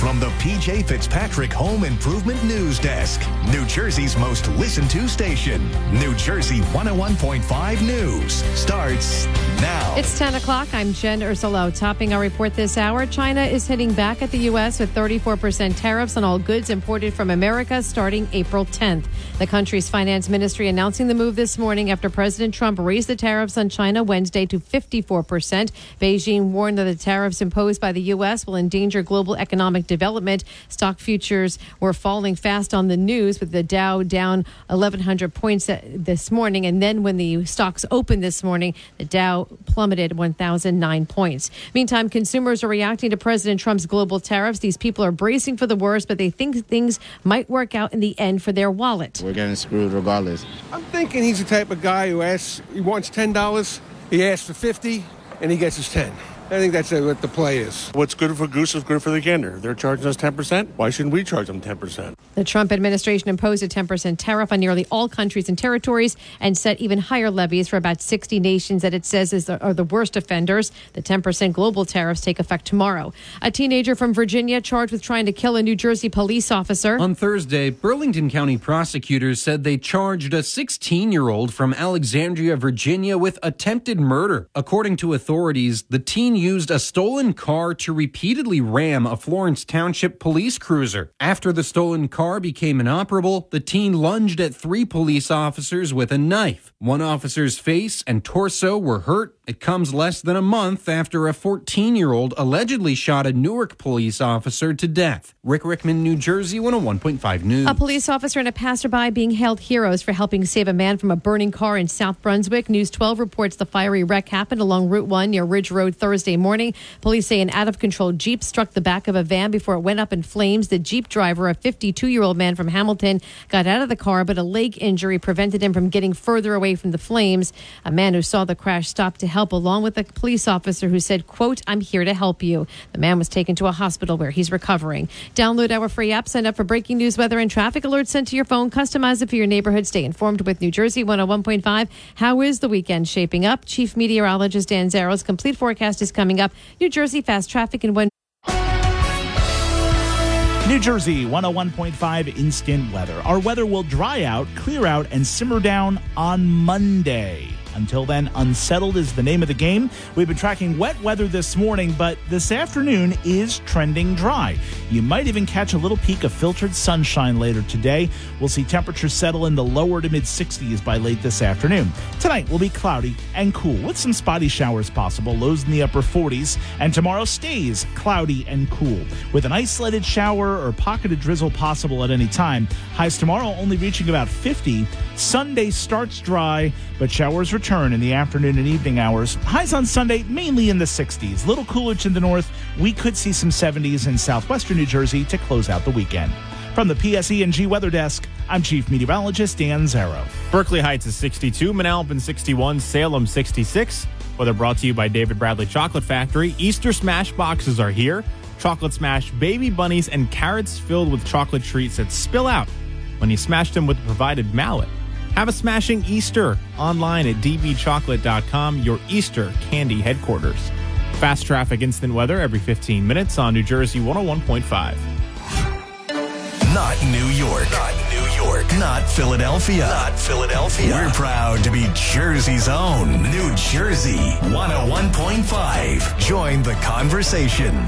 from the PJ Fitzpatrick Home Improvement News Desk, New Jersey's most listened to station. New Jersey 101.5 News starts now. It's 10 o'clock. I'm Jen Ursulo. Topping our report this hour, China is hitting back at the U.S. with 34% tariffs on all goods imported from America starting April 10th. The country's finance ministry announcing the move this morning after President Trump raised the tariffs on China Wednesday to 54%. Beijing warned that the tariffs imposed by the U.S. will endanger global economic development. Stock futures were falling fast on the news, with the Dow down 1,100 points this morning. And then when the stocks opened this morning, the Dow plummeted 1,009 points. Meantime, consumers are reacting to President Trump's global tariffs. These people are bracing for the worst, but they think things might work out in the end for their wallet. We're getting screwed regardless. I'm thinking he's the type of guy who he wants $10, he asks for $50, and he gets his 10. I think that's what the play is. What's good for goose is good for the gander. They're charging us 10%. Why shouldn't we charge them 10%? The Trump administration imposed a 10% tariff on nearly all countries and territories and set even higher levies for about 60 nations that it says are the worst offenders. The 10% global tariffs take effect tomorrow. A teenager from Virginia charged with trying to kill a New Jersey police officer. On Thursday, Burlington County prosecutors said they charged a 16-year-old from Alexandria, Virginia with attempted murder. According to authorities, the teen used a stolen car to repeatedly ram a Florence Township police cruiser. After the stolen car became inoperable, the teen lunged at 3 police officers with a knife. One officer's face and torso were hurt. It comes less than a month after a 14-year-old allegedly shot a Newark police officer to death. Rick Rickman, New Jersey, 101.5 News. A police officer and a passerby being hailed heroes for helping save a man from a burning car in South Brunswick. News 12 reports the fiery wreck happened along Route 1 near Ridge Road Thursday morning. Police say an out-of-control Jeep struck the back of a van before it went up in flames. The Jeep driver, a 52-year-old man from Hamilton, got out of the car, but a leg injury prevented him from getting further away from the flames. A man who saw the crash stopped to help, along with a police officer who said, quote, "I'm here to help you." The man was taken to a hospital where he's recovering. Download our free app, sign up for breaking news, weather, and traffic alerts sent to your phone. Customize it for your neighborhood. Stay informed with New Jersey 101.5. How is the weekend shaping up? Chief Meteorologist Dan Zaro's complete forecast is coming up. New Jersey fast traffic and when. New Jersey 101.5 instant weather. Our weather will dry out, clear out, and simmer down on Monday. Until then, unsettled is the name of the game. We've been tracking wet weather this morning, but this afternoon is trending dry. You might even catch a little peek of filtered sunshine later today. We'll see temperatures settle in the lower to mid-60s by late this afternoon. Tonight will be cloudy and cool with some spotty showers possible, lows in the upper 40s. And tomorrow stays cloudy and cool with an isolated shower or pocketed drizzle possible at any time. Highs tomorrow only reaching about 50. Sunday starts dry, but showers return in the afternoon and evening hours. Highs on Sunday mainly in the 60s. Little cooler to the north. We could see some 70s in southwestern New Jersey to close out the weekend. From the PSE&G Weather Desk, I'm Chief Meteorologist Dan Zaro. Berkeley Heights is 62, Manalapan 61, Salem 66. Weather brought to you by David Bradley Chocolate Factory. Easter Smash boxes are here. Chocolate Smash baby bunnies and carrots filled with chocolate treats that spill out when you smash them with the provided mallet. Have a smashing Easter online at dbchocolate.com, your Easter candy headquarters. Fast traffic instant weather every 15 minutes on New Jersey 101.5. Not New York. Not New York. Not Philadelphia. Not Philadelphia. We're proud to be Jersey's own New Jersey 101.5. Join the conversation.